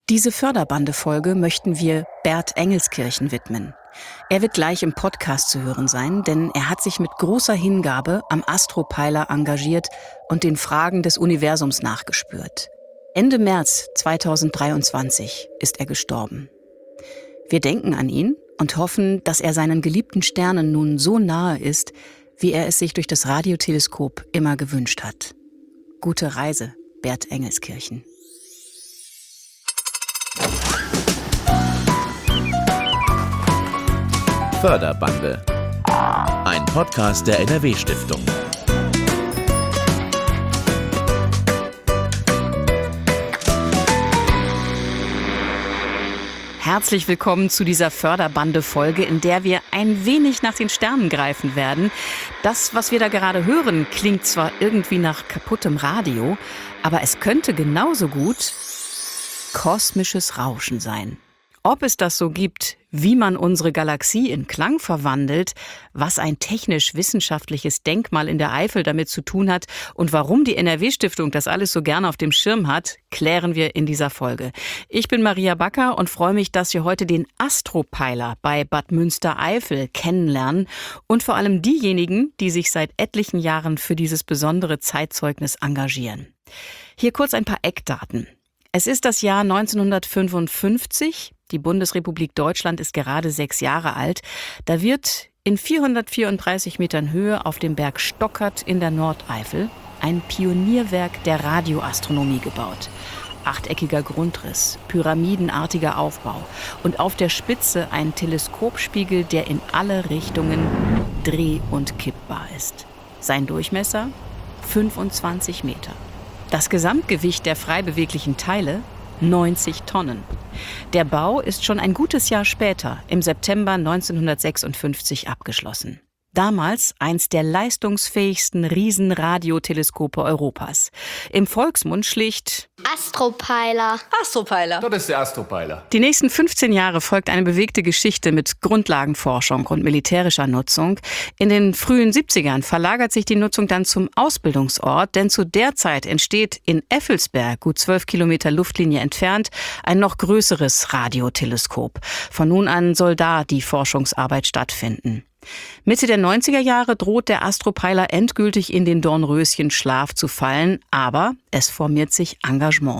Diese Förderbande-Folge möchten wir Bert Engelskirchen widmen. Er wird gleich im Podcast zu hören sein, denn er hat sich mit großer Hingabe am Astropeiler engagiert und den Fragen des Universums nachgespürt. Ende März 2023 ist er gestorben. Wir denken an ihn und hoffen, dass er seinen geliebten Sternen nun so nahe ist, wie er es sich durch das Radioteleskop immer gewünscht hat. Gute Reise, Bert Engelskirchen. Förderbande. Ein Podcast der NRW-Stiftung. Herzlich willkommen zu dieser Förderbande-Folge, in der wir ein wenig nach den Sternen greifen werden. Das, was wir da gerade hören, klingt zwar irgendwie nach kaputtem Radio, aber es könnte genauso gut kosmisches Rauschen sein. Ob es das so gibt, wie man unsere Galaxie in Klang verwandelt, was ein technisch-wissenschaftliches Denkmal in der Eifel damit zu tun hat und warum die NRW-Stiftung das alles so gerne auf dem Schirm hat, klären wir in dieser Folge. Ich bin Maria Backer und freue mich, dass wir heute den Astropeiler bei Bad Münstereifel kennenlernen und vor allem diejenigen, die sich seit etlichen Jahren für dieses besondere Zeitzeugnis engagieren. Hier kurz ein paar Eckdaten. Es ist das Jahr 1955. Die Bundesrepublik Deutschland ist gerade 6 Jahre alt. Da wird in 434 Metern Höhe auf dem Berg Stockert in der Nordeifel ein Pionierwerk der Radioastronomie gebaut. Achteckiger Grundriss, pyramidenartiger Aufbau und auf der Spitze ein Teleskopspiegel, der in alle Richtungen dreh- und kippbar ist. Sein Durchmesser 25 Meter. Das Gesamtgewicht der frei beweglichen Teile 90 Tonnen. Der Bau ist schon ein gutes Jahr später, im September 1956, abgeschlossen. Damals eins der leistungsfähigsten Riesenradioteleskope Europas. Im Volksmund schlicht Astropeiler. Astropeiler. Das ist der Astropeiler. Die nächsten 15 Jahre folgt eine bewegte Geschichte mit Grundlagenforschung und militärischer Nutzung. In den frühen 70ern verlagert sich die Nutzung dann zum Ausbildungsort, denn zu der Zeit entsteht in Effelsberg, gut 12 Kilometer Luftlinie entfernt, ein noch größeres Radioteleskop. Von nun an soll da die Forschungsarbeit stattfinden. Mitte der 90er Jahre droht der Astropeiler endgültig in den Dornröschenschlaf zu fallen, aber es formiert sich Engagement.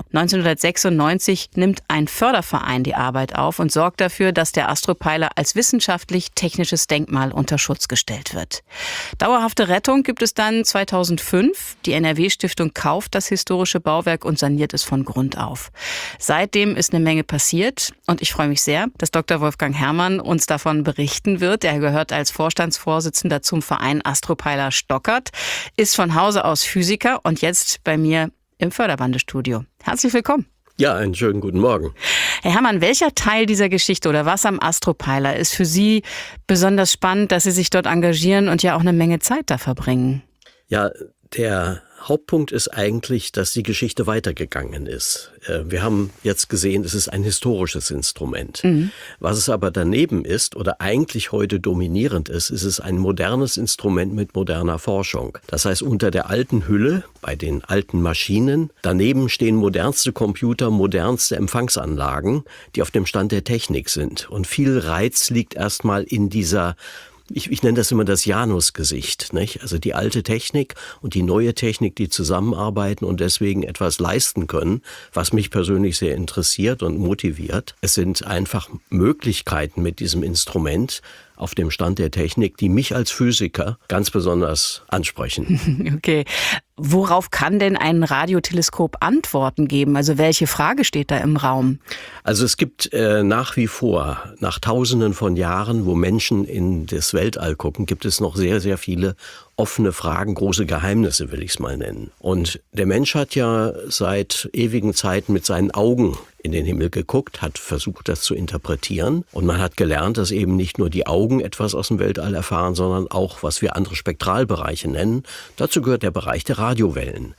1996 nimmt ein Förderverein die Arbeit auf und sorgt dafür, dass der Astropeiler als wissenschaftlich-technisches Denkmal unter Schutz gestellt wird. Dauerhafte Rettung gibt es dann 2005. Die NRW-Stiftung kauft das historische Bauwerk und saniert es von Grund auf. Seitdem ist eine Menge passiert und ich freue mich sehr, dass Dr. Wolfgang Herrmann uns davon berichten wird. Er gehört als Vorstandsvorsitzender zum Verein Astropeiler Stockert, ist von Hause aus Physiker und jetzt bei mir im Förderbandestudio. Herzlich willkommen. Ja, einen schönen guten Morgen. Herr Herrmann, welcher Teil dieser Geschichte oder was am Astropeiler ist für Sie besonders spannend, dass Sie sich dort engagieren und ja auch eine Menge Zeit da verbringen? Ja, der Hauptpunkt ist eigentlich, dass die Geschichte weitergegangen ist. Wir haben jetzt gesehen, es ist ein historisches Instrument. Was es aber daneben ist oder eigentlich heute dominierend ist, ist es ein modernes Instrument mit moderner Forschung. Das heißt, unter der alten Hülle, bei den alten Maschinen, daneben stehen modernste Computer, modernste Empfangsanlagen, die auf dem Stand der Technik sind. Und viel Reiz liegt erstmal in dieser Ich nenne das immer das Janusgesicht, nicht? Also die alte Technik und die neue Technik, die zusammenarbeiten und deswegen etwas leisten können, was mich persönlich sehr interessiert und motiviert. Es sind einfach Möglichkeiten mit diesem Instrument auf dem Stand der Technik, die mich als Physiker ganz besonders ansprechen. Okay. Worauf kann denn ein Radioteleskop Antworten geben? Also welche Frage steht da im Raum? Also es gibt nach wie vor, nach Tausenden von Jahren, wo Menschen in das Weltall gucken, gibt es noch sehr, sehr viele offene Fragen, große Geheimnisse, will ich es mal nennen. Und der Mensch hat ja seit ewigen Zeiten mit seinen Augen in den Himmel geguckt, hat versucht, das zu interpretieren. Und man hat gelernt, dass eben nicht nur die Augen etwas aus dem Weltall erfahren, sondern auch, was wir andere Spektralbereiche nennen. Dazu gehört der Bereich der Radiowellen.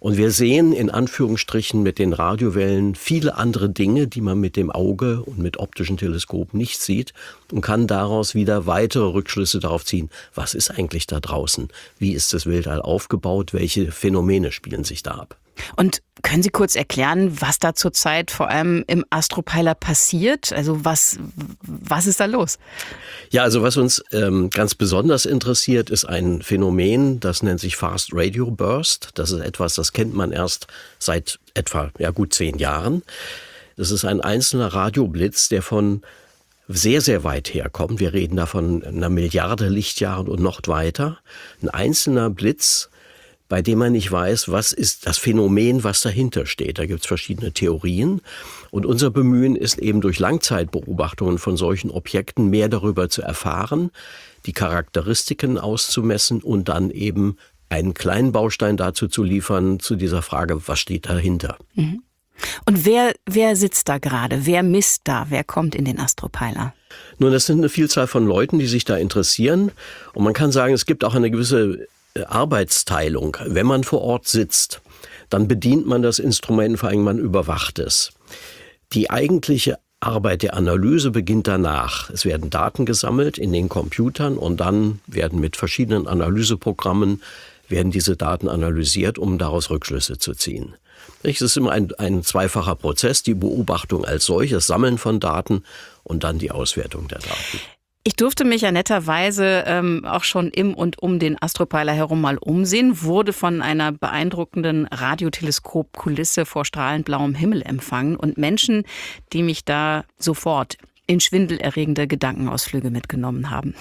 Und wir sehen in Anführungsstrichen mit den Radiowellen viele andere Dinge, die man mit dem Auge und mit optischen Teleskopen nicht sieht und kann daraus wieder weitere Rückschlüsse darauf ziehen, was ist eigentlich da draußen? Wie ist das Weltall aufgebaut? Welche Phänomene spielen sich da ab? Und können Sie kurz erklären, was da zurzeit vor allem im Astropeiler passiert? Also was ist da los? Ja, also was uns ganz besonders interessiert, ist ein Phänomen, das nennt sich Fast Radio Burst. Das ist etwas, das kennt man erst seit etwa gut 10 Jahren. Das ist ein einzelner Radioblitz, der von sehr, sehr weit herkommt. Wir reden da von 1 Milliarde Lichtjahren und noch weiter. Ein einzelner Blitz, bei dem man nicht weiß, was ist das Phänomen, was dahinter steht. Da gibt es verschiedene Theorien. Und unser Bemühen ist eben durch Langzeitbeobachtungen von solchen Objekten mehr darüber zu erfahren, die Charakteristiken auszumessen und dann eben einen kleinen Baustein dazu zu liefern, zu dieser Frage, was steht dahinter. Mhm. Und wer sitzt da gerade? Wer misst da? Wer kommt in den Astropeiler? Nun, das sind eine Vielzahl von Leuten, die sich da interessieren. Und man kann sagen, es gibt auch eine gewisse Arbeitsteilung. Wenn man vor Ort sitzt, dann bedient man das Instrument, vor allem man überwacht es. Die eigentliche Arbeit der Analyse beginnt danach. Es werden Daten gesammelt in den Computern und dann werden mit verschiedenen Analyseprogrammen diese Daten analysiert, um daraus Rückschlüsse zu ziehen. Es ist immer ein zweifacher Prozess, die Beobachtung als solches, Sammeln von Daten und dann die Auswertung der Daten. Ich durfte mich ja netterweise auch schon im und um den Astropeiler herum mal umsehen, wurde von einer beeindruckenden Radioteleskopkulisse vor strahlend blauem Himmel empfangen und Menschen, die mich da sofort in schwindelerregende Gedankenausflüge mitgenommen haben.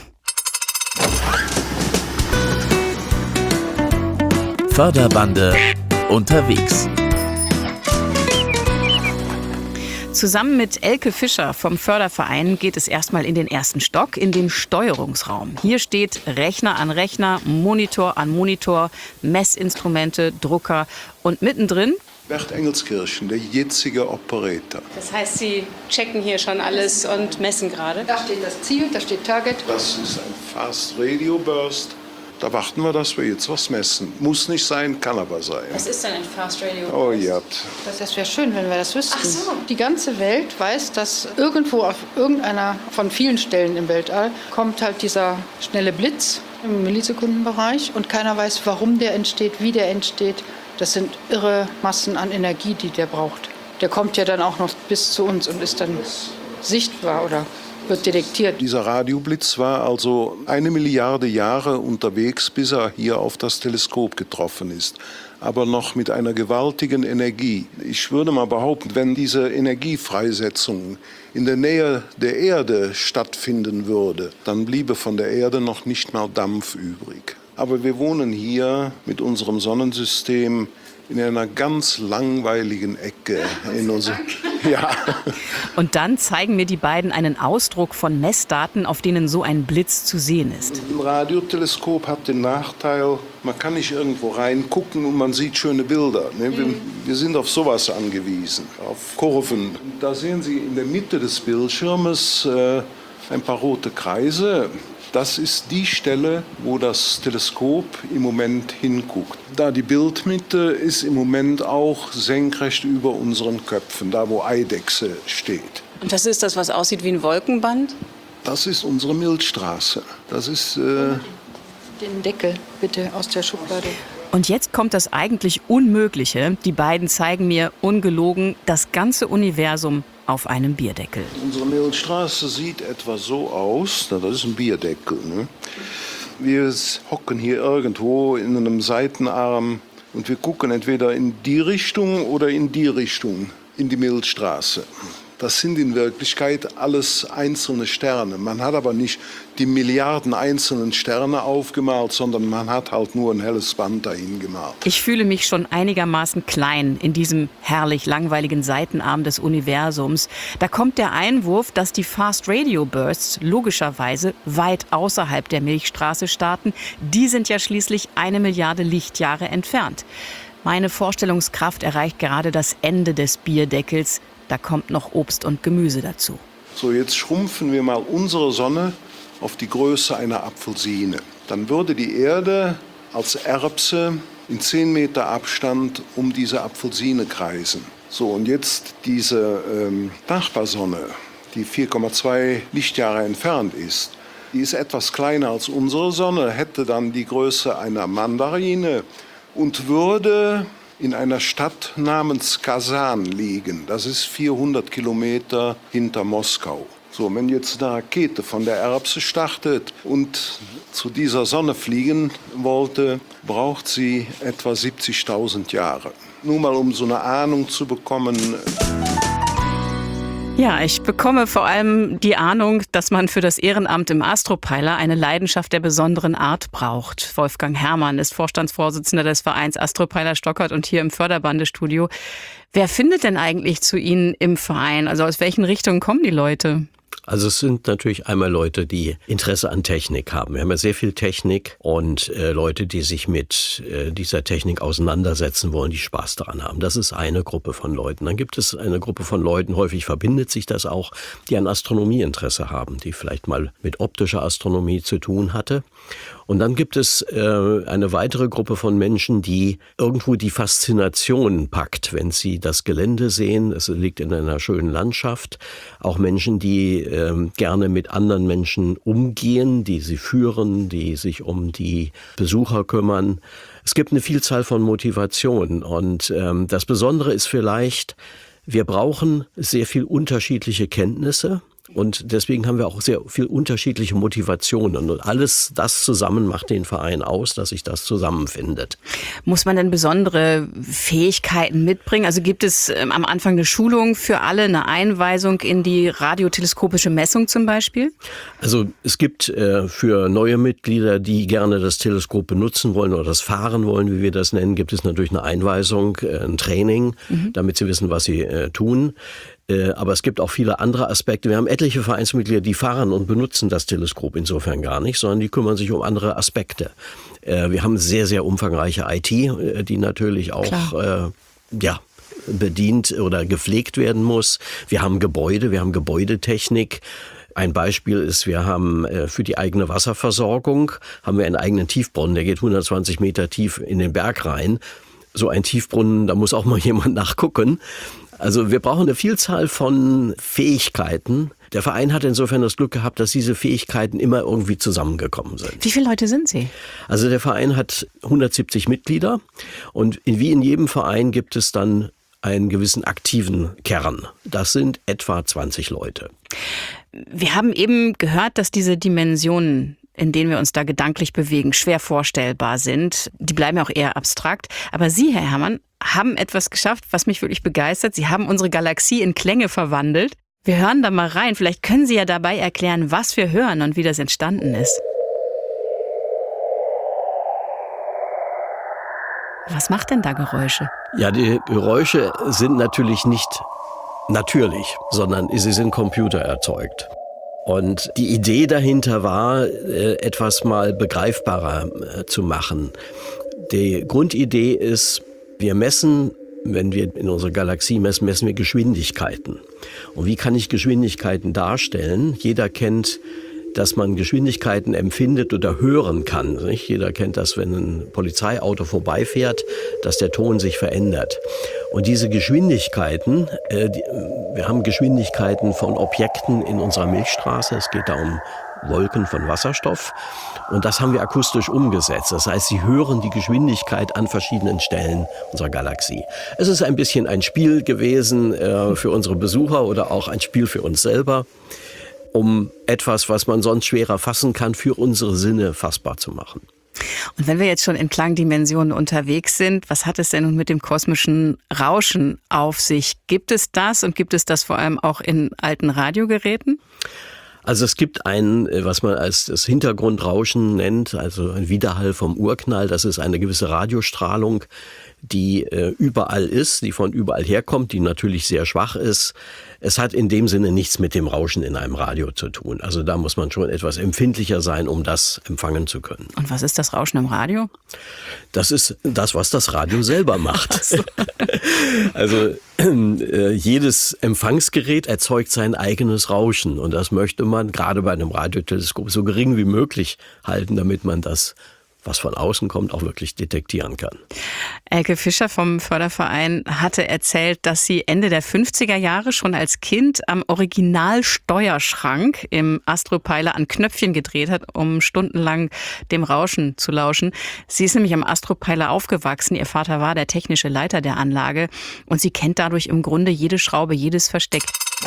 Förderbande unterwegs. Zusammen mit Elke Fischer vom Förderverein geht es erstmal in den ersten Stock, in den Steuerungsraum. Hier steht Rechner an Rechner, Monitor an Monitor, Messinstrumente, Drucker und mittendrin Bert Engelskirchen, der jetzige Operator. Das heißt, Sie checken hier schon alles und messen gerade? Da steht das Ziel, da steht Target. Das ist ein Fast Radio Burst. Da warten wir, dass wir jetzt was messen. Muss nicht sein, kann aber sein. Was ist denn ein Fast Radio Burst? Oh ja. Das wäre schön, wenn wir das wüssten. Ach so. Die ganze Welt weiß, dass irgendwo auf irgendeiner von vielen Stellen im Weltall kommt halt dieser schnelle Blitz im Millisekundenbereich und keiner weiß, warum der entsteht, wie der entsteht. Das sind irre Massen an Energie, die der braucht. Der kommt ja dann auch noch bis zu uns und ist dann sichtbar oder wird detektiert. Dieser Radioblitz war also 1 Milliarde Jahre unterwegs, bis er hier auf das Teleskop getroffen ist. Aber noch mit einer gewaltigen Energie. Ich würde mal behaupten, wenn diese Energiefreisetzung in der Nähe der Erde stattfinden würde, dann bliebe von der Erde noch nicht mal Dampf übrig. Aber wir wohnen hier mit unserem Sonnensystem in einer ganz langweiligen Ecke. Ja. Und dann zeigen mir die beiden einen Ausdruck von Messdaten, auf denen so ein Blitz zu sehen ist. Ein Radioteleskop hat den Nachteil, man kann nicht irgendwo reingucken und man sieht schöne Bilder. Wir sind auf sowas angewiesen, auf Kurven. Da sehen Sie in der Mitte des Bildschirmes ein paar rote Kreise. Das ist die Stelle, wo das Teleskop im Moment hinguckt. Da die Bildmitte ist im Moment auch senkrecht über unseren Köpfen, da wo Eidechse steht. Und das ist das, was aussieht wie ein Wolkenband? Das ist unsere Milchstraße. Das ist Den Deckel bitte aus der Schublade. Und jetzt kommt das eigentlich Unmögliche. Die beiden zeigen mir ungelogen das ganze Universum auf einem Bierdeckel. Unsere Milchstraße sieht etwa so aus. Das ist ein Bierdeckel. Ne? Wir hocken hier irgendwo in einem Seitenarm und wir gucken entweder in die Richtung oder in die Richtung, in die Milchstraße. Das sind in Wirklichkeit alles einzelne Sterne. Man hat aber nicht die Milliarden einzelnen Sterne aufgemalt, sondern man hat halt nur ein helles Band dahin gemalt. Ich fühle mich schon einigermaßen klein in diesem herrlich langweiligen Seitenarm des Universums. Da kommt der Einwurf, dass die Fast Radio Bursts logischerweise weit außerhalb der Milchstraße starten. Die sind ja schließlich 1 Milliarde Lichtjahre entfernt. Meine Vorstellungskraft erreicht gerade das Ende des Bierdeckels. Da kommt noch Obst und Gemüse dazu. So, jetzt schrumpfen wir mal unsere Sonne auf die Größe einer Apfelsine. Dann würde die Erde als Erbse in 10 Meter Abstand um diese Apfelsine kreisen. So, und jetzt diese Nachbarsonne, die 4,2 Lichtjahre entfernt ist, die ist etwas kleiner als unsere Sonne, hätte dann die Größe einer Mandarine und würde in einer Stadt namens Kasan liegen. Das ist 400 Kilometer hinter Moskau. So, wenn jetzt eine Rakete von der Erbse startet und zu dieser Sonne fliegen wollte, braucht sie etwa 70.000 Jahre. Nur mal, um so eine Ahnung zu bekommen. Ja, ich bekomme vor allem die Ahnung, dass man für das Ehrenamt im Astropeiler eine Leidenschaft der besonderen Art braucht. Wolfgang Herrmann ist Vorstandsvorsitzender des Vereins Astropeiler Stockholm und hier im Förderbandestudio. Wer findet denn eigentlich zu Ihnen im Verein? Also aus welchen Richtungen kommen die Leute? Also es sind natürlich einmal Leute, die Interesse an Technik haben. Wir haben ja sehr viel Technik und Leute, die sich mit dieser Technik auseinandersetzen wollen, die Spaß daran haben. Das ist eine Gruppe von Leuten. Dann gibt es eine Gruppe von Leuten, häufig verbindet sich das auch, die an Astronomieinteresse haben, die vielleicht mal mit optischer Astronomie zu tun hatte. Und dann gibt es eine weitere Gruppe von Menschen, die irgendwo die Faszination packt, wenn sie das Gelände sehen. Es liegt in einer schönen Landschaft. Auch Menschen, die gerne mit anderen Menschen umgehen, die sie führen, die sich um die Besucher kümmern. Es gibt eine Vielzahl von Motivationen. Und das Besondere ist vielleicht, wir brauchen sehr viel unterschiedliche Kenntnisse. Und deswegen haben wir auch sehr viel unterschiedliche Motivationen. Und alles das zusammen macht den Verein aus, dass sich das zusammenfindet. Muss man denn besondere Fähigkeiten mitbringen? Also gibt es am Anfang eine Schulung für alle, eine Einweisung in die radioteleskopische Messung zum Beispiel? Also es gibt für neue Mitglieder, die gerne das Teleskop benutzen wollen oder das fahren wollen, wie wir das nennen, gibt es natürlich eine Einweisung, ein Training, damit sie wissen, was sie tun. Aber es gibt auch viele andere Aspekte. Wir haben etliche Vereinsmitglieder, die fahren und benutzen das Teleskop insofern gar nicht, sondern die kümmern sich um andere Aspekte. Wir haben sehr, sehr umfangreiche IT, die natürlich auch bedient oder gepflegt werden muss. Wir haben Gebäude, wir haben Gebäudetechnik. Ein Beispiel ist, wir haben für die eigene Wasserversorgung haben wir einen eigenen Tiefbrunnen, der geht 120 Meter tief in den Berg rein. So ein Tiefbrunnen, da muss auch mal jemand nachgucken. Also wir brauchen eine Vielzahl von Fähigkeiten. Der Verein hat insofern das Glück gehabt, dass diese Fähigkeiten immer irgendwie zusammengekommen sind. Wie viele Leute sind Sie? Also der Verein hat 170 Mitglieder und wie in jedem Verein gibt es dann einen gewissen aktiven Kern. Das sind etwa 20 Leute. Wir haben eben gehört, dass diese Dimensionen, in denen wir uns da gedanklich bewegen, schwer vorstellbar sind. Die bleiben ja auch eher abstrakt. Aber Sie, Herr Herrmann, haben etwas geschafft, was mich wirklich begeistert. Sie haben unsere Galaxie in Klänge verwandelt. Wir hören da mal rein. Vielleicht können Sie ja dabei erklären, was wir hören und wie das entstanden ist. Was macht denn da Geräusche? Ja, die Geräusche sind natürlich nicht natürlich, sondern sie sind computererzeugt. Und die Idee dahinter war, etwas mal begreifbarer zu machen. Die Grundidee ist, wir messen, wenn wir in unserer Galaxie messen, messen wir Geschwindigkeiten. Und wie kann ich Geschwindigkeiten darstellen? Jeder kennt, dass man Geschwindigkeiten empfindet oder hören kann. Nicht? Jeder kennt das, wenn ein Polizeiauto vorbeifährt, dass der Ton sich verändert. Und diese Geschwindigkeiten, wir haben Geschwindigkeiten von Objekten in unserer Milchstraße. Es geht da um Wolken von Wasserstoff. Und das haben wir akustisch umgesetzt. Das heißt, Sie hören die Geschwindigkeit an verschiedenen Stellen unserer Galaxie. Es ist ein bisschen ein Spiel gewesen für unsere Besucher oder auch ein Spiel für uns selber, um etwas, was man sonst schwerer fassen kann, für unsere Sinne fassbar zu machen. Und wenn wir jetzt schon in Klangdimensionen unterwegs sind, was hat es denn nun mit dem kosmischen Rauschen auf sich? Gibt es das und gibt es das vor allem auch in alten Radiogeräten? Also es gibt ein, was man als das Hintergrundrauschen nennt, also ein Widerhall vom Urknall. Das ist eine gewisse Radiostrahlung, die überall ist, die von überall herkommt, die natürlich sehr schwach ist. Es hat in dem Sinne nichts mit dem Rauschen in einem Radio zu tun. Also da muss man schon etwas empfindlicher sein, um das empfangen zu können. Und was ist das Rauschen im Radio? Das ist das, was das Radio selber macht. Ach so. Also jedes Empfangsgerät erzeugt sein eigenes Rauschen. Und das möchte man gerade bei einem Radioteleskop so gering wie möglich halten, damit man das was von außen kommt, auch wirklich detektieren kann. Elke Fischer vom Förderverein hatte erzählt, dass sie Ende der 50er Jahre schon als Kind am Originalsteuerschrank im Astropeiler an Knöpfchen gedreht hat, um stundenlang dem Rauschen zu lauschen. Sie ist nämlich am Astropeiler aufgewachsen. Ihr Vater war der technische Leiter der Anlage und sie kennt dadurch im Grunde jede Schraube, jedes Versteck.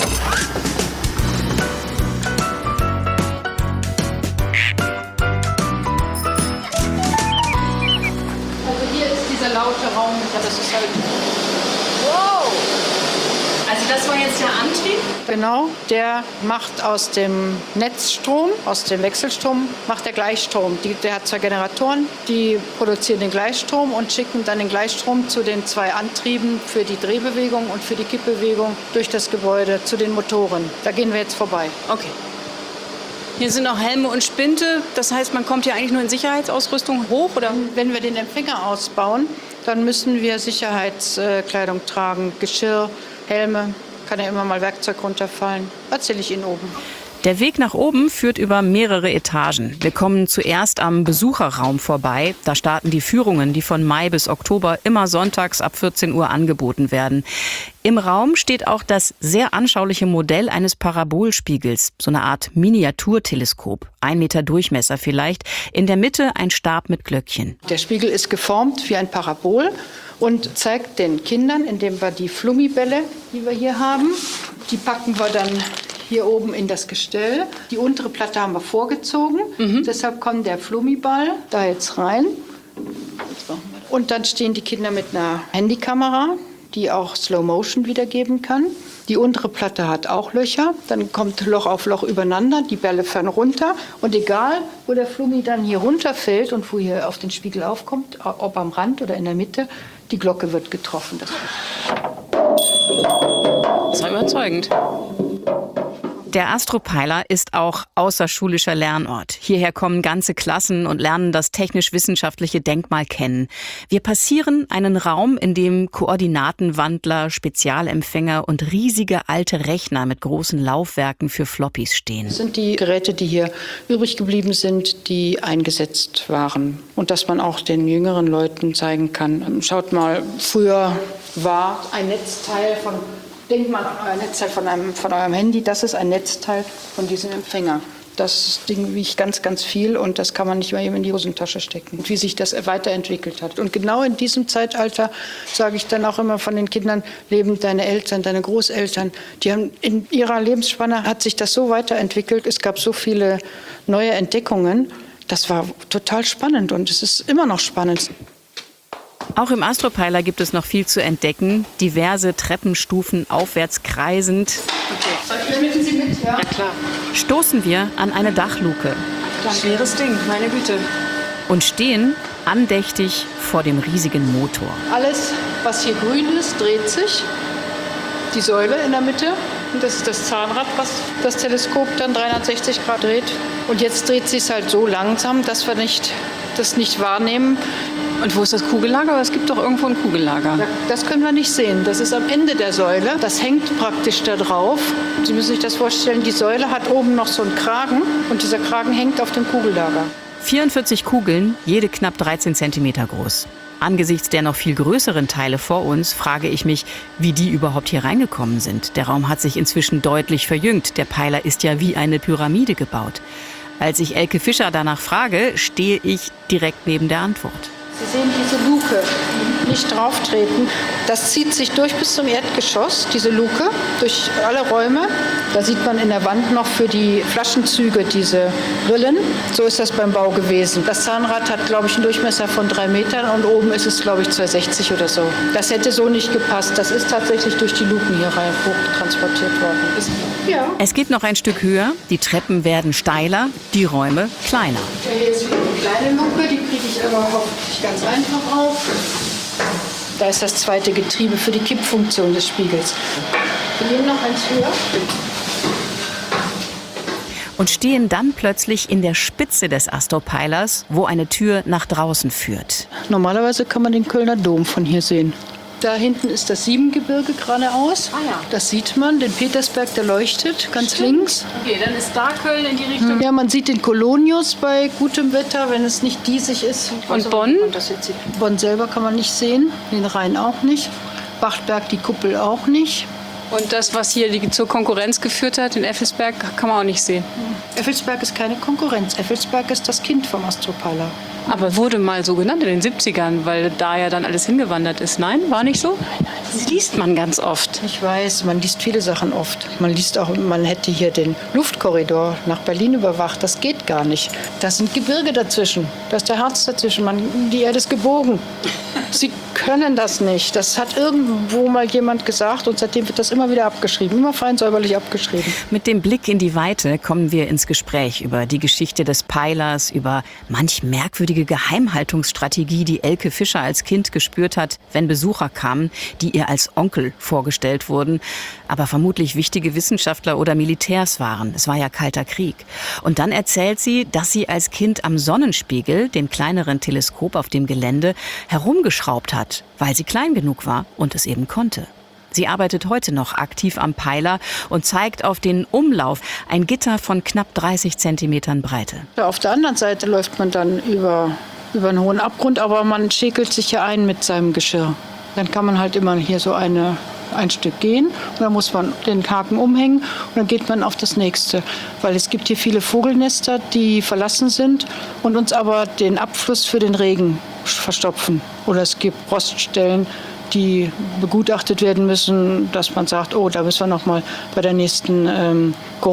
Laute Raum, das ist halt. Wow! Also das war jetzt der Antrieb? Genau, der macht aus dem Netzstrom, aus dem Wechselstrom, macht der Gleichstrom. Der hat 2 Generatoren, die produzieren den Gleichstrom und schicken dann den Gleichstrom zu den 2 Antrieben für die Drehbewegung und für die Kippbewegung durch das Gebäude zu den Motoren. Da gehen wir jetzt vorbei. Okay. Hier sind auch Helme und Spinte. Das heißt, man kommt hier eigentlich nur in Sicherheitsausrüstung hoch, oder? Wenn wir den Empfänger ausbauen, dann müssen wir Sicherheitskleidung tragen, Geschirr, Helme. Kann ja immer mal Werkzeug runterfallen. Erzähle ich Ihnen oben. Der Weg nach oben führt über mehrere Etagen. Wir kommen zuerst am Besucherraum vorbei. Da starten die Führungen, die von Mai bis Oktober immer sonntags ab 14 Uhr angeboten werden. Im Raum steht auch das sehr anschauliche Modell eines Parabolspiegels, so eine Art Miniaturteleskop, 1 Meter Durchmesser vielleicht. In der Mitte ein Stab mit Glöckchen. Der Spiegel ist geformt wie ein Parabol und zeigt den Kindern, indem wir die Flummibälle, die wir hier haben, die packen wir dann hier oben in das Gestell. Die untere Platte haben wir vorgezogen. Deshalb kommt der Flummiball da jetzt rein. Und dann stehen die Kinder mit einer Handykamera, die auch Slow Motion wiedergeben kann. Die untere Platte hat auch Löcher. Dann kommt Loch auf Loch übereinander. Die Bälle fallen runter. Und egal, wo der Flummi dann hier runterfällt und wo hier auf den Spiegel aufkommt, ob am Rand oder in der Mitte, die Glocke wird getroffen. Das war überzeugend. Der Astropeiler ist auch außerschulischer Lernort. Hierher kommen ganze Klassen und lernen das technisch-wissenschaftliche Denkmal kennen. Wir passieren einen Raum, in dem Koordinatenwandler, Spezialempfänger und riesige alte Rechner mit großen Laufwerken für Floppies stehen. Das sind die Geräte, die hier übrig geblieben sind, die eingesetzt waren. Und dass man auch den jüngeren Leuten zeigen kann. Schaut mal, früher war ein Netzteil von... Denkt mal an euer Netzteil von eurem Handy, das ist ein Netzteil von diesem Empfänger. Das Ding wiegt ganz, ganz viel und das kann man nicht mehr eben in die Hosentasche stecken. Und wie sich das weiterentwickelt hat. Und genau in diesem Zeitalter, sage ich dann auch immer von den Kindern, leben deine Eltern, deine Großeltern. Die haben in ihrer Lebensspanne hat sich das so weiterentwickelt. Es gab so viele neue Entdeckungen. Das war total spannend und es ist immer noch spannend. Auch im Astropeiler gibt es noch viel zu entdecken. Diverse Treppenstufen aufwärts kreisend. Okay. Möchten Sie mit? Ja, klar. Stoßen wir an eine Dachluke. Schweres Ding, meine Güte. Und stehen andächtig vor dem riesigen Motor. Alles, was hier grün ist, dreht sich. Die Säule in der Mitte. Und das ist das Zahnrad, was das Teleskop dann 360 Grad dreht. Und jetzt dreht sich es halt so langsam, dass wir das nicht wahrnehmen. Und wo ist das Kugellager? Es gibt doch irgendwo ein Kugellager. Das können wir nicht sehen. Das ist am Ende der Säule. Das hängt praktisch da drauf. Sie müssen sich das vorstellen, die Säule hat oben noch so einen Kragen und dieser Kragen hängt auf dem Kugellager. 44 Kugeln, jede knapp 13 Zentimeter groß. Angesichts der noch viel größeren Teile vor uns frage ich mich, wie die überhaupt hier reingekommen sind. Der Raum hat sich inzwischen deutlich verjüngt. Der Peiler ist ja wie eine Pyramide gebaut. Als ich Elke Fischer danach frage, stehe ich direkt neben der Antwort. Sie sehen diese Luke, nicht drauf treten. Das zieht sich durch bis zum Erdgeschoss, diese Luke, durch alle Räume. Da sieht man in der Wand noch für die Flaschenzüge diese Rillen. So ist das beim Bau gewesen. Das Zahnrad hat, glaube ich, einen Durchmesser von 3 Metern und oben ist es, glaube ich, 2,60 oder so. Das hätte so nicht gepasst. Das ist tatsächlich durch die Luken hier rein hochtransportiert worden. Ja. Es geht noch ein Stück höher, die Treppen werden steiler, die Räume kleiner. Hier ist eine kleine Luke, die kriege ich aber hoffentlich ganz einfach auf. Da ist das zweite Getriebe für die Kippfunktion des Spiegels. Wir gehen noch eins höher. Und stehen dann plötzlich in der Spitze des Astropeilers, wo eine Tür nach draußen führt. Normalerweise kann man den Kölner Dom von hier sehen. Da hinten ist das Siebengebirge geradeaus. Ah ja. Das sieht man. Den Petersberg, der leuchtet ganz links. Okay, dann ist da Köln in die Richtung. Ja, man sieht den Kolonius bei gutem Wetter, wenn es nicht diesig ist. Und Bonn? Bonn selber kann man nicht sehen, den Rhein auch nicht. Wachtberg, die Kuppel auch nicht. Und das, was hier zur Konkurrenz geführt hat, in Effelsberg, kann man auch nicht sehen. Effelsberg ist keine Konkurrenz. Effelsberg ist das Kind vom Astropeiler. Aber wurde mal so genannt in den 70ern, weil da ja dann alles hingewandert ist. Nein, war nicht so? Das liest man ganz oft. Ich weiß, man liest viele Sachen oft. Man liest auch, man hätte hier den Luftkorridor nach Berlin überwacht. Das geht gar nicht. Da sind Gebirge dazwischen. Da ist der Harz dazwischen. Die Erde ist gebogen. Sie können das nicht. Das hat irgendwo mal jemand gesagt und seitdem wird das immer wieder abgeschrieben. Immer fein säuberlich abgeschrieben. Mit dem Blick in die Weite kommen wir ins Gespräch über die Geschichte des Peilers, über manch merkwürdige Geheimhaltungsstrategie, die Elke Fischer als Kind gespürt hat, wenn Besucher kamen, die ihr als Onkel vorgestellt wurden, aber vermutlich wichtige Wissenschaftler oder Militärs waren. Es war ja Kalter Krieg. Und dann erzählt sie, dass sie als Kind am Sonnenspiegel, dem kleineren Teleskop auf dem Gelände, herumgeschraubt hat, weil sie klein genug war und es eben konnte. Sie arbeitet heute noch aktiv am Peiler und zeigt auf den Umlauf ein Gitter von knapp 30 Zentimetern Breite. Auf der anderen Seite läuft man dann über einen hohen Abgrund, aber man schäkelt sich ja ein mit seinem Geschirr. Dann kann man halt immer hier so ein Stück gehen und dann muss man den Haken umhängen und dann geht man auf das nächste. Weil es gibt hier viele Vogelnester, die verlassen sind und uns aber den Abfluss für den Regen verstopfen. Oder es gibt Roststellen, die begutachtet werden müssen, dass man sagt, oh, da müssen wir noch mal bei der nächsten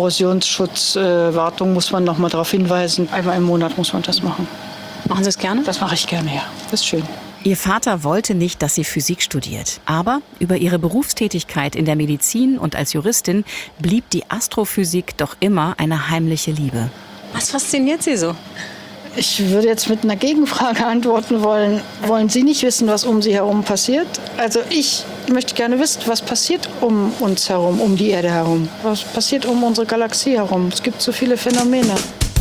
Korrosionsschutzwartung muss man noch mal darauf hinweisen. Einmal im Monat muss man das machen. Machen Sie es gerne? Das mache ich gerne, ja. Das ist schön. Ihr Vater wollte nicht, dass sie Physik studiert. Aber über ihre Berufstätigkeit in der Medizin und als Juristin blieb die Astrophysik doch immer eine heimliche Liebe. Was fasziniert Sie so? Ich würde jetzt mit einer Gegenfrage antworten wollen. Wollen Sie nicht wissen, was um Sie herum passiert? Also ich möchte gerne wissen, was passiert um uns herum, um die Erde herum. Was passiert um unsere Galaxie herum? Es gibt so viele Phänomene.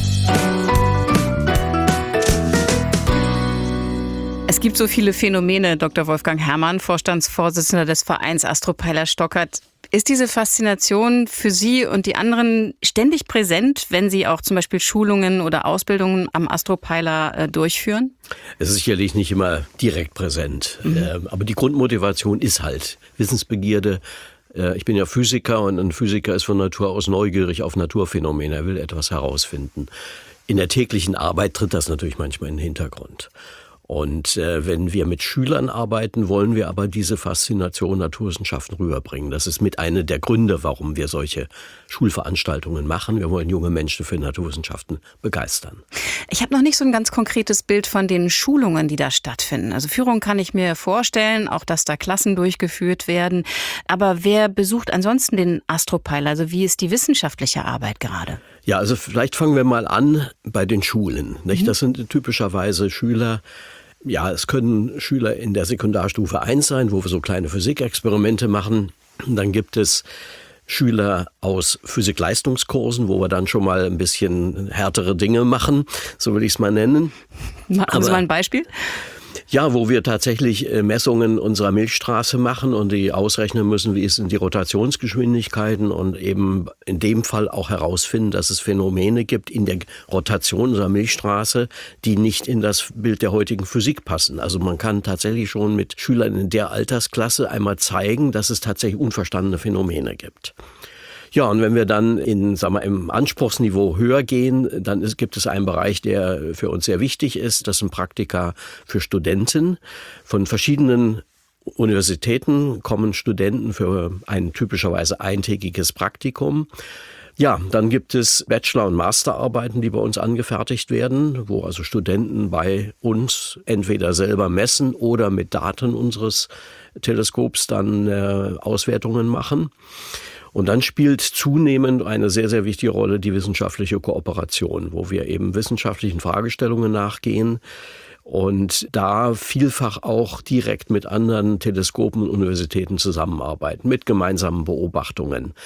Es gibt so viele Phänomene, Dr. Wolfgang Herrmann, Vorstandsvorsitzender des Vereins Astropeiler Stockert. Ist diese Faszination für Sie und die anderen ständig präsent, wenn Sie auch zum Beispiel Schulungen oder Ausbildungen am Astropeiler durchführen? Es ist sicherlich nicht immer direkt präsent, aber die Grundmotivation ist halt Wissensbegierde. Ich bin ja Physiker und ein Physiker ist von Natur aus neugierig auf Naturphänomene. Er will etwas herausfinden. In der täglichen Arbeit tritt das natürlich manchmal in den Hintergrund. Und wenn wir mit Schülern arbeiten, wollen wir aber diese Faszination Naturwissenschaften rüberbringen. Das ist mit einer der Gründe, warum wir solche Schulveranstaltungen machen. Wir wollen junge Menschen für Naturwissenschaften begeistern. Ich habe noch nicht so ein ganz konkretes Bild von den Schulungen, die da stattfinden. Also Führung kann ich mir vorstellen, auch dass da Klassen durchgeführt werden. Aber wer besucht ansonsten den Astropeiler? Also wie ist die wissenschaftliche Arbeit gerade? Ja, also vielleicht fangen wir mal an bei den Schulen. Nicht? Das sind typischerweise Schüler. Ja, es können Schüler in der Sekundarstufe 1 sein, wo wir so kleine Physikexperimente machen. Und dann gibt es Schüler aus Physik-Leistungskursen, wo wir dann schon mal ein bisschen härtere Dinge machen, so will ich es mal nennen. Haben Sie mal ein Beispiel? Ja, wo wir tatsächlich Messungen unserer Milchstraße machen und die ausrechnen müssen, wie sind die Rotationsgeschwindigkeiten und eben in dem Fall auch herausfinden, dass es Phänomene gibt in der Rotation unserer Milchstraße, die nicht in das Bild der heutigen Physik passen. Also man kann tatsächlich schon mit Schülern in der Altersklasse einmal zeigen, dass es tatsächlich unverstandene Phänomene gibt. Ja, und wenn wir dann im Anspruchsniveau höher gehen, dann gibt es einen Bereich, der für uns sehr wichtig ist. Das sind Praktika für Studenten. Von verschiedenen Universitäten kommen Studenten für ein typischerweise eintägiges Praktikum. Ja, dann gibt es Bachelor- und Masterarbeiten, die bei uns angefertigt werden, wo also Studenten bei uns entweder selber messen oder mit Daten unseres Teleskops dann Auswertungen machen. Und dann spielt zunehmend eine sehr, sehr wichtige Rolle die wissenschaftliche Kooperation, wo wir eben wissenschaftlichen Fragestellungen nachgehen und da vielfach auch direkt mit anderen Teleskopen und Universitäten zusammenarbeiten, mit gemeinsamen Beobachtungen.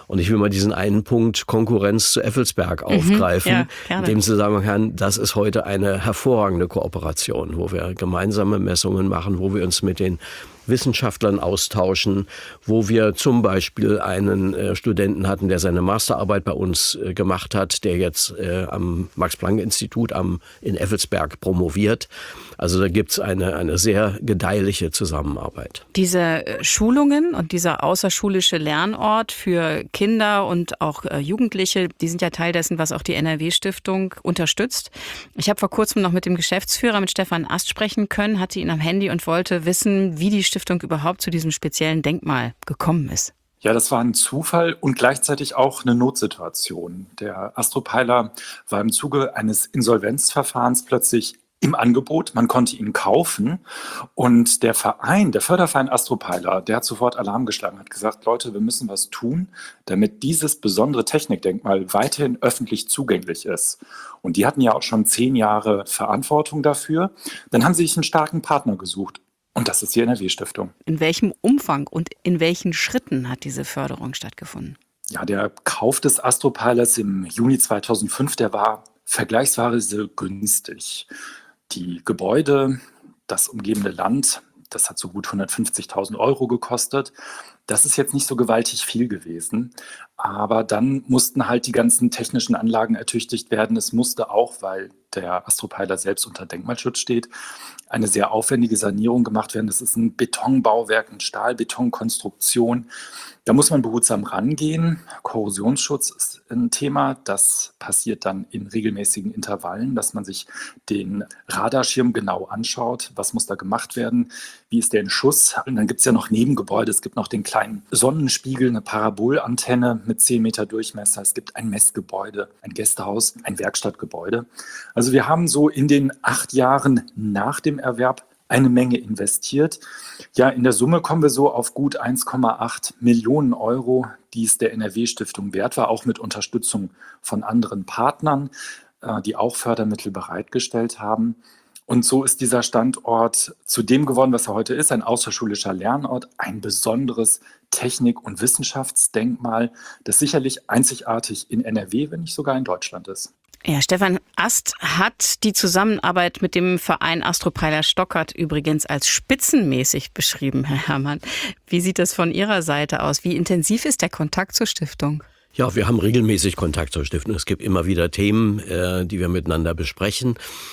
Und ich will mal diesen einen Punkt Konkurrenz zu Effelsberg aufgreifen, in dem Zusammenhang, das ist heute eine hervorragende Kooperation, wo wir gemeinsame Messungen machen, wo wir uns mit den Wissenschaftlern austauschen, wo wir zum Beispiel einen Studenten hatten, der seine Masterarbeit bei uns gemacht hat, der jetzt am Max-Planck-Institut in Effelsberg promoviert. Also da gibt es eine sehr gedeihliche Zusammenarbeit. Diese Schulungen und dieser außerschulische Lernort für Kinder und auch Jugendliche, die sind ja Teil dessen, was auch die NRW-Stiftung unterstützt. Ich habe vor kurzem noch mit dem Geschäftsführer, mit Stefan Ast, sprechen können, hatte ihn am Handy und wollte wissen, wie die Stiftung überhaupt zu diesem speziellen Denkmal gekommen ist. Ja, das war ein Zufall und gleichzeitig auch eine Notsituation. Der Astropeiler war im Zuge eines Insolvenzverfahrens plötzlich im Angebot, man konnte ihn kaufen und der Förderverein Astropeiler, der hat sofort Alarm geschlagen, hat gesagt, Leute, wir müssen was tun, damit dieses besondere Technikdenkmal weiterhin öffentlich zugänglich ist. Und die hatten ja auch schon 10 Jahre Verantwortung dafür. Dann haben sie sich einen starken Partner gesucht. Und das ist die NRW-Stiftung. In welchem Umfang und in welchen Schritten hat diese Förderung stattgefunden? Ja, der Kauf des Astropeilers im Juni 2005, der war vergleichsweise günstig. Die Gebäude, das umgebende Land, das hat so gut 150.000 € gekostet. Das ist jetzt nicht so gewaltig viel gewesen. Aber dann mussten halt die ganzen technischen Anlagen ertüchtigt werden. Es musste auch, weil der Astropeiler selbst unter Denkmalschutz steht, eine sehr aufwendige Sanierung gemacht werden. Das ist ein Betonbauwerk, eine Stahlbetonkonstruktion. Da muss man behutsam rangehen. Korrosionsschutz ist ein Thema. Das passiert dann in regelmäßigen Intervallen, dass man sich den Radarschirm genau anschaut. Was muss da gemacht werden? Wie ist der in Schuss? Und dann gibt es ja noch Nebengebäude. Es gibt noch den kleinen Sonnenspiegel, eine Parabolantenne mit 10 Meter Durchmesser. Es gibt ein Messgebäude, ein Gästehaus, ein Werkstattgebäude. Also wir haben so in den 8 Jahren nach dem Erwerb eine Menge investiert. Ja, in der Summe kommen wir so auf gut 1,8 Millionen €, die es der NRW-Stiftung wert war, auch mit Unterstützung von anderen Partnern, die auch Fördermittel bereitgestellt haben. Und so ist dieser Standort zu dem geworden, was er heute ist, ein außerschulischer Lernort, ein besonderes Technik- und Wissenschaftsdenkmal, das sicherlich einzigartig in NRW, wenn nicht sogar in Deutschland ist. Ja, Stefan Ast hat die Zusammenarbeit mit dem Verein Astropeiler Stockert übrigens als spitzenmäßig beschrieben, Herr Herrmann. Wie sieht das von Ihrer Seite aus? Wie intensiv ist der Kontakt zur Stiftung? Ja, wir haben regelmäßig Kontakt zur Stiftung. Es gibt immer wieder Themen, die wir miteinander besprechen.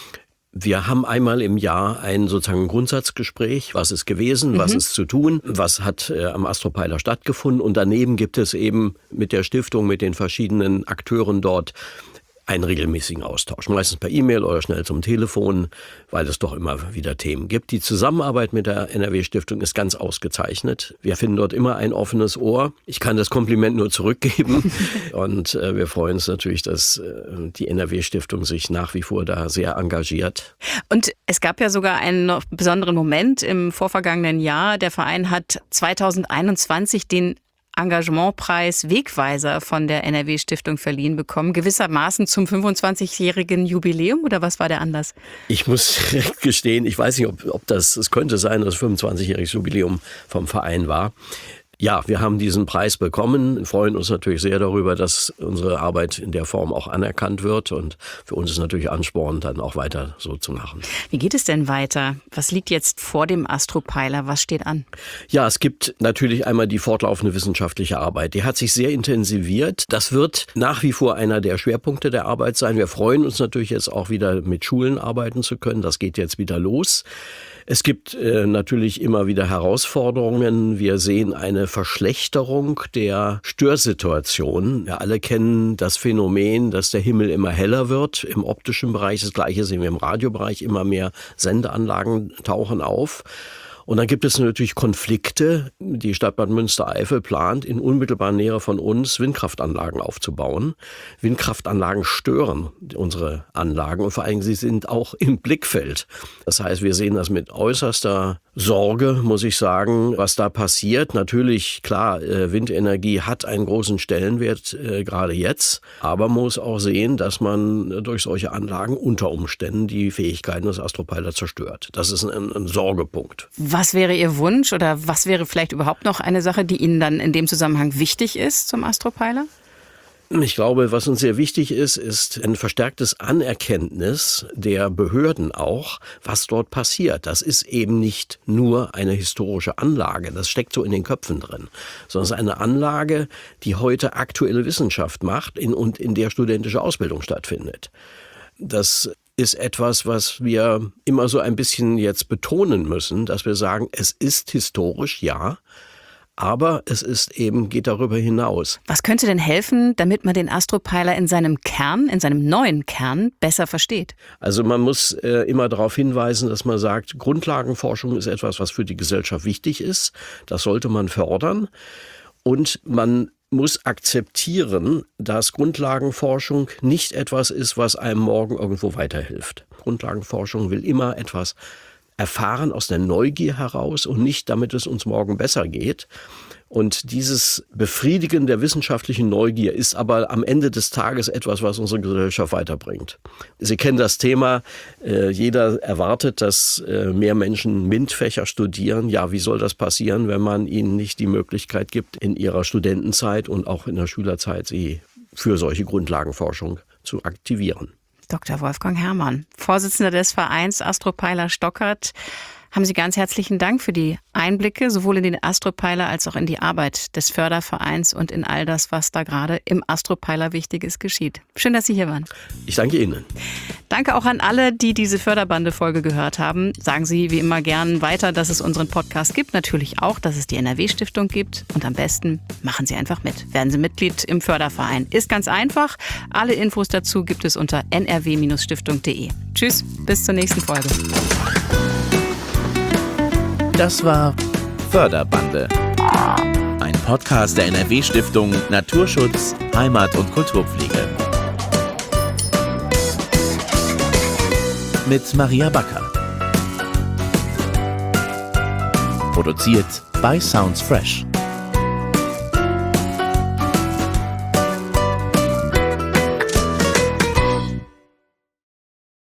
Wir haben einmal im Jahr ein sozusagen Grundsatzgespräch, was ist gewesen, was ist zu tun, was hat am Astropeiler stattgefunden und daneben gibt es eben mit der Stiftung, mit den verschiedenen Akteuren dort einen regelmäßigen Austausch, meistens per E-Mail oder schnell zum Telefon, weil es doch immer wieder Themen gibt. Die Zusammenarbeit mit der NRW-Stiftung ist ganz ausgezeichnet. Wir finden dort immer ein offenes Ohr. Ich kann das Kompliment nur zurückgeben und wir freuen uns natürlich, dass die NRW-Stiftung sich nach wie vor da sehr engagiert. Und es gab ja sogar einen noch besonderen Moment im vorvergangenen Jahr. Der Verein hat 2021 den Engagementpreis Wegweiser von der NRW-Stiftung verliehen bekommen, gewissermaßen zum 25-jährigen Jubiläum, oder was war der Anlass? Ich muss direkt gestehen, ich weiß nicht, ob es könnte sein, dass 25-jähriges Jubiläum vom Verein war. Ja, wir haben diesen Preis bekommen, freuen uns natürlich sehr darüber, dass unsere Arbeit in der Form auch anerkannt wird und für uns ist natürlich Ansporn, dann auch weiter so zu machen. Wie geht es denn weiter? Was liegt jetzt vor dem Astropeiler? Was steht an? Ja, es gibt natürlich einmal die fortlaufende wissenschaftliche Arbeit. Die hat sich sehr intensiviert. Das wird nach wie vor einer der Schwerpunkte der Arbeit sein. Wir freuen uns natürlich jetzt auch wieder mit Schulen arbeiten zu können. Das geht jetzt wieder los. Es gibt natürlich immer wieder Herausforderungen. Wir sehen eine Verschlechterung der Störsituation. Wir alle kennen das Phänomen, dass der Himmel immer heller wird im optischen Bereich. Das Gleiche sehen wir im Radiobereich. Immer mehr Sendeanlagen tauchen auf. Und dann gibt es natürlich Konflikte. Die Stadt Bad Münstereifel plant, in unmittelbarer Nähe von uns Windkraftanlagen aufzubauen. Windkraftanlagen stören unsere Anlagen und vor allem sie sind auch im Blickfeld. Das heißt, wir sehen das mit äußerster Sorge, muss ich sagen, was da passiert. Natürlich, klar, Windenergie hat einen großen Stellenwert, gerade jetzt. Aber man muss auch sehen, dass man durch solche Anlagen unter Umständen die Fähigkeiten des Astropilers zerstört. Das ist ein Sorgepunkt. Was wäre Ihr Wunsch oder was wäre vielleicht überhaupt noch eine Sache, die Ihnen dann in dem Zusammenhang wichtig ist zum Astropiler? Ich glaube, was uns sehr wichtig ist ein verstärktes Anerkenntnis der Behörden auch, was dort passiert. Das ist eben nicht nur eine historische Anlage, das steckt so in den Köpfen drin, sondern es ist eine Anlage, die heute aktuelle Wissenschaft macht und in der studentische Ausbildung stattfindet. Das ist etwas, was wir immer so ein bisschen jetzt betonen müssen, dass wir sagen, es ist historisch, ja, aber es ist eben, geht darüber hinaus. Was könnte denn helfen, damit man den Astropiler in seinem Kern, in seinem neuen Kern, besser versteht? Also man muss immer darauf hinweisen, dass man sagt, Grundlagenforschung ist etwas, was für die Gesellschaft wichtig ist. Das sollte man fördern. Und man muss akzeptieren, dass Grundlagenforschung nicht etwas ist, was einem morgen irgendwo weiterhilft. Grundlagenforschung will immer etwas erfahren aus der Neugier heraus und nicht, damit es uns morgen besser geht. Und dieses Befriedigen der wissenschaftlichen Neugier ist aber am Ende des Tages etwas, was unsere Gesellschaft weiterbringt. Sie kennen das Thema, jeder erwartet, dass mehr Menschen MINT-Fächer studieren. Ja, wie soll das passieren, wenn man ihnen nicht die Möglichkeit gibt, in ihrer Studentenzeit und auch in der Schülerzeit sie für solche Grundlagenforschung zu aktivieren? Dr. Wolfgang Herrmann, Vorsitzender des Vereins Astropiler Stockert. Haben Sie ganz herzlichen Dank für die Einblicke, sowohl in den Astropiler als auch in die Arbeit des Fördervereins und in all das, was da gerade im Astropiler Wichtiges geschieht. Schön, dass Sie hier waren. Ich danke Ihnen. Danke auch an alle, die diese Förderbande-Folge gehört haben. Sagen Sie wie immer gern weiter, dass es unseren Podcast gibt. Natürlich auch, dass es die NRW-Stiftung gibt. Und am besten machen Sie einfach mit. Werden Sie Mitglied im Förderverein. Ist ganz einfach. Alle Infos dazu gibt es unter nrw-stiftung.de. Tschüss, bis zur nächsten Folge. Das war Förderbande, ein Podcast der NRW-Stiftung Naturschutz, Heimat und Kulturpflege. Mit Maria Backer. Produziert bei Sounds Fresh.